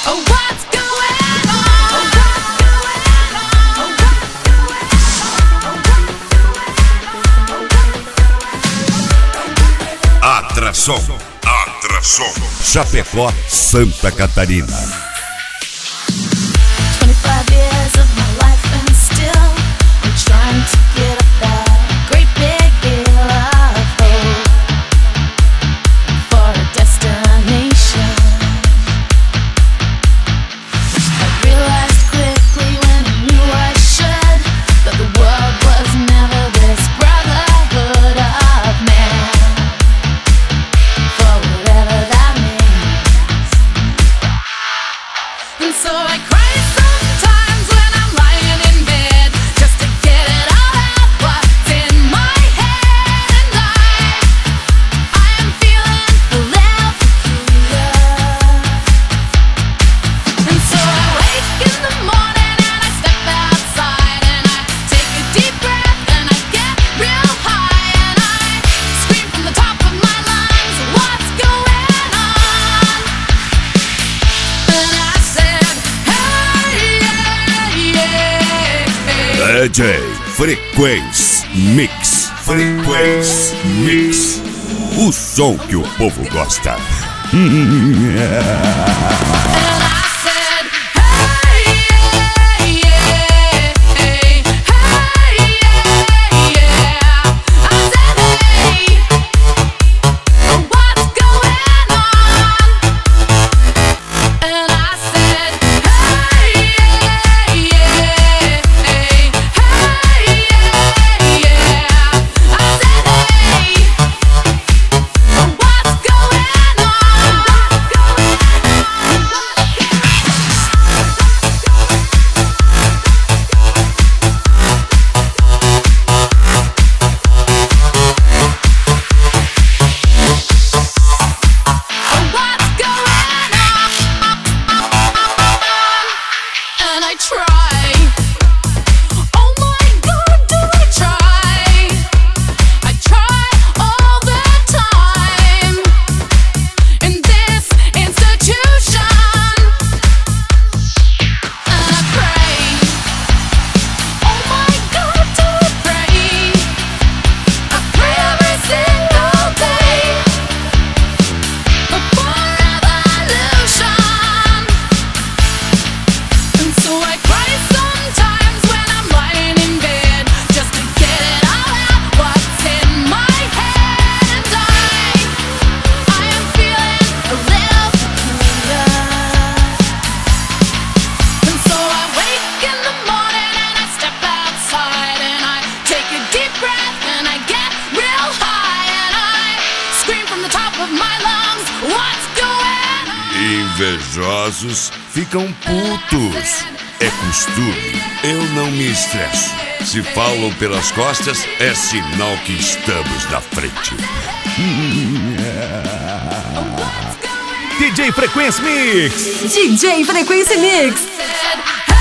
Atração Chapecó, Santa Catarina. 25 years of my life and still I'm trying to get up that great big hill of hope for a destination. I realized quickly when I knew I should that the world was never this brotherhood of man, for whatever that means. And so I cry sometimes when I'm lying in bed, just to get it all out what's in my head. And I am feeling a little peculiar. And so I wake in the morning and I step outside and I take a deep breath and I get real high and I scream from the top of my lungs, what's going on? And I said, hey, yeah, yeah. DJ Frequência Mix. Frequência Mix. O som que o povo gosta. And I said, hey, yeah, yeah, hey, yeah, yeah. I said, hey, what's going on? And I said, hey, yeah, yeah, hey, yeah, yeah. I said, hey, what's going on? What's going on? And I try. Oh my God, do I try? I try all the time in this institution. And I pray. Oh my God, do I pray? I pray every single day for revolution. And so I cry sometimes when I'm lying in bed, just to get it all out what's in my head. And I am feeling a little peculiar. And so I wake in the morning and I step outside and I take a deep breath and I get real high and I scream from the top of my lungs, what's going on? Invejosos ficam putos. É costume, eu não me estresso. Se falam pelas costas, é sinal que estamos na frente. DJ Frequência Mix. DJ Frequência Mix. Said,